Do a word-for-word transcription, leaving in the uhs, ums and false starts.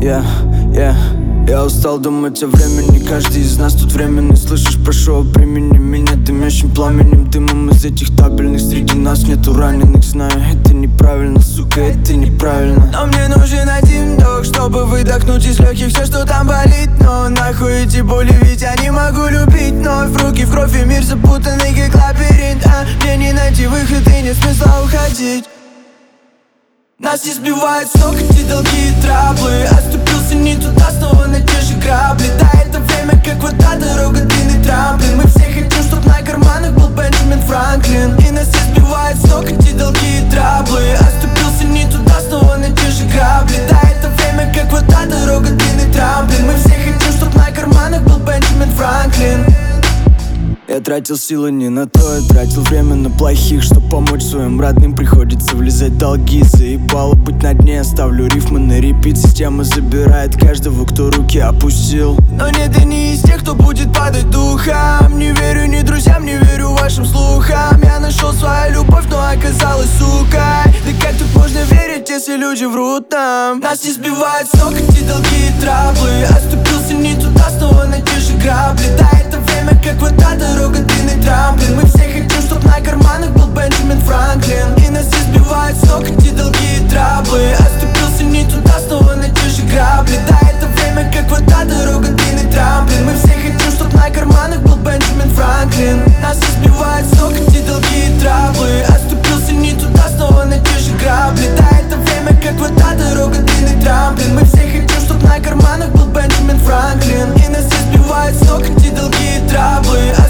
Yeah, yeah. Я устал думать о времени, каждый из нас тут временный. Слышишь, прошу, примени меня дымящим пламенем, дымом из этих табельных. Среди нас нету раненых, знаю, это неправильно, сука, это неправильно. Но мне нужен один вдох, чтобы выдохнуть из легких все, что там болит. Но нахуй эти боли, ведь я не могу любить вновь. В руки в кровь и мир запутанный, как лабиринт. А мне не найти выход и нет смысла уходить. Нас не сбивают с ног эти долги и траблы. Оступился не туда, снова на те же грабли. Да, это время как вода, дорога, длинный трамплин. Мы все хотим, чтоб на карманах был Бенджамин Франклин. И нас не сбивают с ног эти долги и траблы. Оступился не туда, снова на те же грабли. Да, это время как вода, дорога, длинный трамплин. Мы все хотим, чтоб на карманах был Бенджамин Франклин. Я тратил силы не на то, я тратил время на плохих. Чтоб помочь своим родным, приходится влезать в долги. Заебало быть на дне, я ставлю рифмы на репит. Система забирает каждого, кто руки опустил. Но нет, я не из тех, кто будет падать духом. Не верю ни друзьям, не верю вашим слухам. Я нашел свою любовь, но оказалась сукой. Да как тут можно верить, если люди врут нам? Нас не сбивают с ног эти долги и траблы. Оступился не туда, снова на те же грабли. Да, это время как вода, дорога, длинный трамплин. Мы все хотим, чтоб на карманах был Бенджамин Франклин. И нас не сбивают с ног эти долги и траблы. Оступился не туда, снова на те же грабли. Да, это время как вода, дорога, длинный трамплин. Мы все хотим, чтоб на карманах был Бенджамин Франклин. Нас не сбивают с ног эти долги и траблы. Оступился не туда, снова на те же грабли. Да, это время как вода, дорога, длинный трамплин. Мы все хотим, чтоб на карманах был Бенджамин Франклин. И нас не сбивают с ног эти долги и траблы.